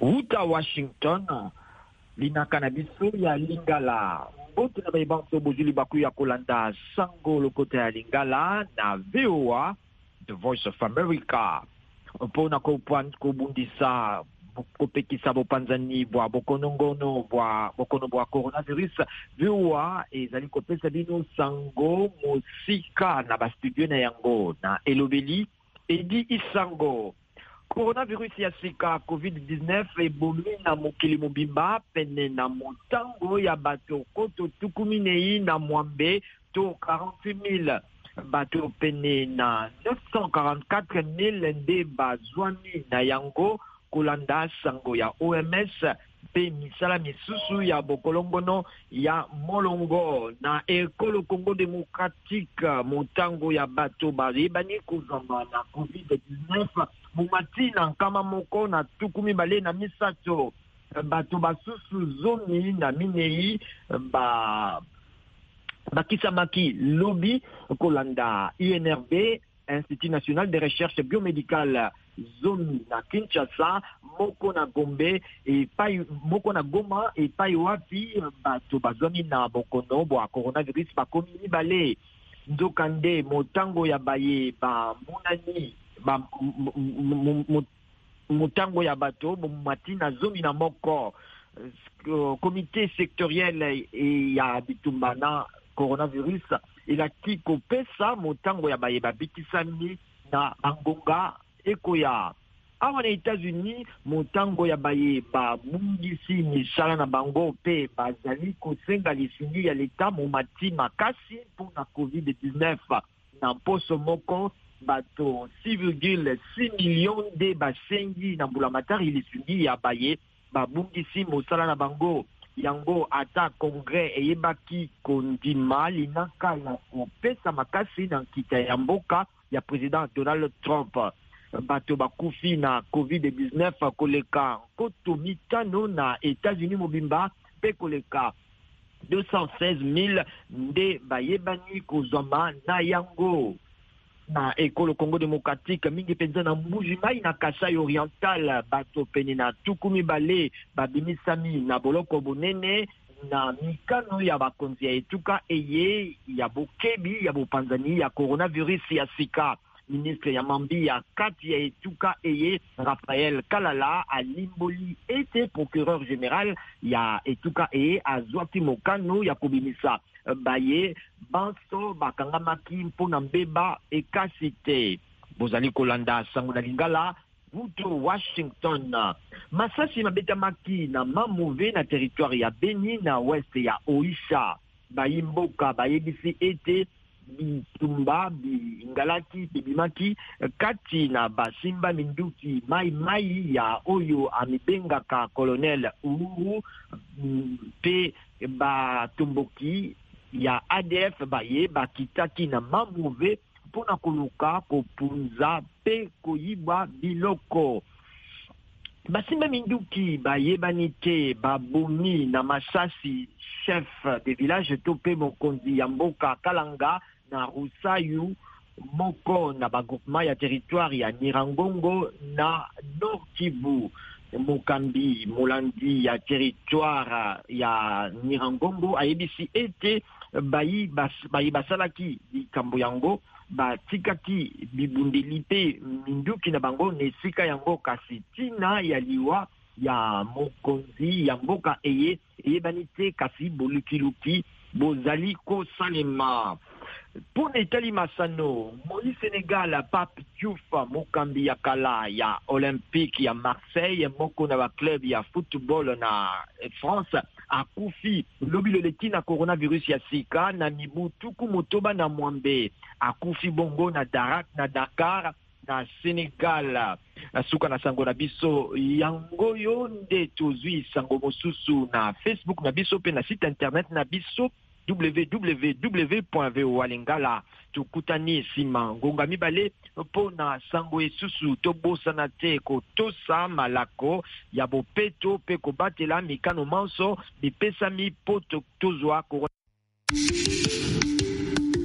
Wuta Washington linaka na biso ya Lingala mbote na baibanso bozuli baku ya kolanda sango lokota ya Lingala na VOA The Voice of America mpona kobundisa kopekisa bopanzani bwa bokonongono bwa bokono bwa coronavirus VOA ezali kopesa bino sango mosika na bastudio na yango na elobeli edi isango. Coronavirus ya sika COVID-19 ebomi na mokili mobimba pene na motango ya bato koto tukuminei na mwambe to 48,000 bato pene na 944,000 nde bazwani na yango kolanda sango ya OMS pe misala misusu ya bokolongono ya molongo na ekolo Congo Démocratique motango ya bato barebani kozamba na COVID-19 mumati na nkama moko na tukumi bale na misato bato basusu zomi na minei bakisamaki lobi kolanda INRB Institut National de Recherche Biomédicale zomi na Kinshasa moko na Gombe moko na Goma epai wapi bato bazwami na bokono bwa coronavirus bakomi mibale nzokande motango ya baye bamunani motango ya bato bomati na zomi na moko comité sectoriel ya bitumba na coronavirus elaki kopesa motango ya baye babikisami na bangonga ekoya awa na États-Unis motango ya baye babungisi misala na bango pe bazali kosenga lisingi ya leta momati makasi mpona COVID-19 na mposo moko bato 6,6 millions de basengi na mbulamatari lisingi ya baye babungisi mosala na bango yango ata kongre eyebaki kondima linaka ya kopesa makasi na nkita ya mboka ya président Donald Trump. Bato bakufi na COVID-19 koleka koto mitano na États-Unis mobimba pe koleka 216,000 nde bayebani kozwama na yango na ekolo Congo Démocratique mingi penza na Mbuji-Mayi na Kasai Oriental bato pene na tukumi bale babimisami na boloko bonene na mikano ya bakonzi ya etuka eye ya bokebi ya bopanzani ya coronavirus ya sika. Ministre ya mambi ya kati ya etuka eye Raphaël Kalala alimboli ete procureur général ya etuka eye azwaki mokano ya kobimisa baye banso bakangamaki mpona mbeba ekasi te. Bozali kolanda sango na Lingala Wuto Washington. Masasi mabetamaki na Mamove na territoire ya Beni na west ya Oisha bayimboka bayebisi ete bitumba bingalaki bibimaki kati na basimba minduki mai ya oyo amibengaka colonel Uhuru pe batumboki ya ADF baye bakitaki na Mamove mpona koluka kopunza pe koyiba biloko. Basimba minduki bayebani te babomi na masasi chef de village tope mokonzi ya mboka Kalanga na Rusayu moko na bagroupement ya territoire ya Nirangongo na Nord Kivu. Mokambi molandi ya territoire ya Nirangongo ayebisi ete bayi basalaki likambo yango batikaki bibundeli pe minduki na bango nesika yango kasi tina ya liwa ya mokonzi ya mboka eyebani te kasi bolukiluki bozali kosalema. Pona etali masano moi Sénégal Pape Diouf mokambi ya kala ya Olympique ya Marseille moko na ba club ya football na France akufi lobi loleki na coronavirus ya sika na mibu tuku motoba na mwambe akufi bongo na Dakar na Sénégal. Suka na sango na biso yango yo nde tozwi sango mosusu na Facebook na biso pe na site internet na biso www.voalingala. Tukutani sima ngonga mibale pona sango esusu tobosana te kotosa malako ya bopeto pe kobatela mikano manso bipesami poto tozwa